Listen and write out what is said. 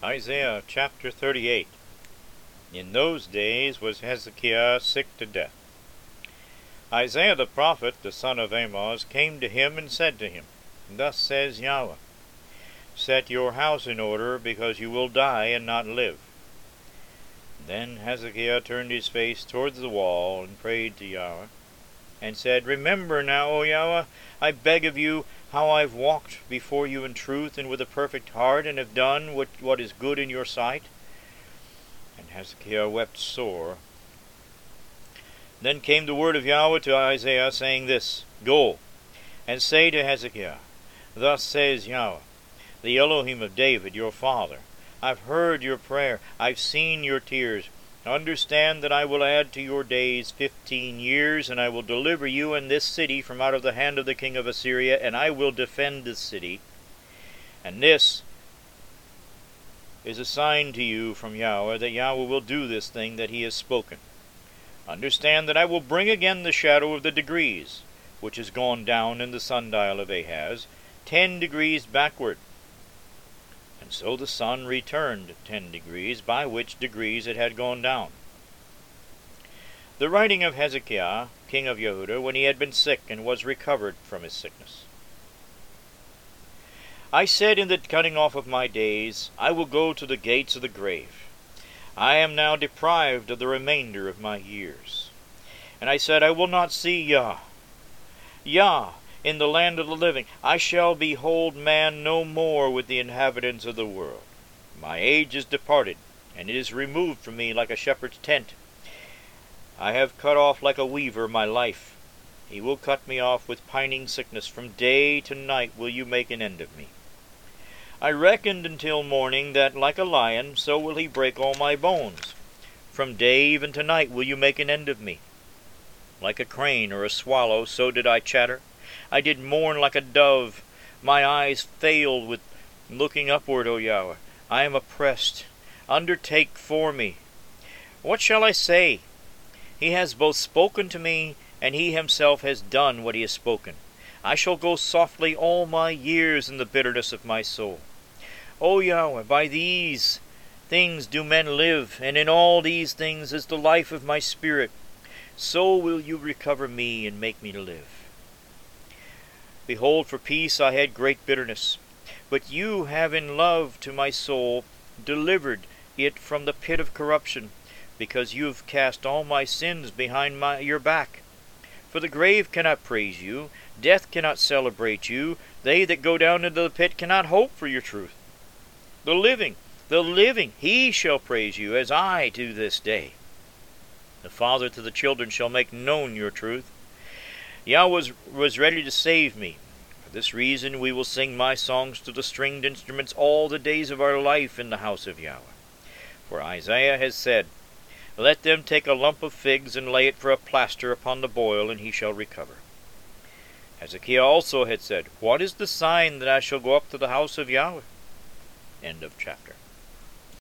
Isaiah chapter 38. In those days was Hezekiah sick to death. Isaiah the prophet, the son of Amoz, came to him and said to him, Thus says Yahweh, Set your house in order, because you will die and not live. Then Hezekiah turned his face towards the wall and prayed to Yahweh, and said, Remember now, O Yahweh, I beg of you, how I've walked before you in truth and with a perfect heart, and have done what is good in your sight. And Hezekiah wept sore. Then came the word of Yahweh to Isaiah, saying this, Go, and say to Hezekiah, Thus says Yahweh, the Elohim of David, your father, I've heard your prayer, I've seen your tears. Understand that I will add to your days 15 years, and I will deliver you and this city from out of the hand of the king of Assyria, and I will defend this city. And this is a sign to you from Yahweh, that Yahweh will do this thing that he has spoken. Understand that I will bring again the shadow of the degrees, which is gone down in the sundial of Ahaz, 10 degrees backward. And so the sun returned 10 degrees, by which degrees it had gone down. The writing of Hezekiah, king of Yehudah, when he had been sick and was recovered from his sickness. I said in the cutting off of my days, I will go to the gates of the grave. I am now deprived of the remainder of my years. And I said, I will not see Yah. In the land of the living. I shall behold man no more with the inhabitants of the world. My age is departed, and it is removed from me like a shepherd's tent. I have cut off like a weaver my life. He will cut me off with pining sickness. From day to night will you make an end of me. I reckoned until morning that like a lion, so will he break all my bones. From day even to night will you make an end of me. Like a crane or a swallow, so did I chatter. I did mourn like a dove. My eyes failed with looking upward, O Yahweh. I am oppressed. Undertake for me. What shall I say? He has both spoken to me, and he himself has done what he has spoken. I shall go softly all my years in the bitterness of my soul. O Yahweh, by these things do men live, and in all these things is the life of my spirit. So will you recover me and make me to live. Behold, for peace I had great bitterness, but you have in love to my soul delivered it from the pit of corruption, because you have cast all my sins behind your back. For the grave cannot praise you, death cannot celebrate you, they that go down into the pit cannot hope for your truth. The living, he shall praise you, as I do this day. The father to the children shall make known your truth. Yahweh was ready to save me. For this reason we will sing my songs to the stringed instruments all the days of our life in the house of Yahweh. For Isaiah has said, Let them take a lump of figs and lay it for a plaster upon the boil, and he shall recover. Hezekiah also had said, What is the sign that I shall go up to the house of Yahweh? End of chapter.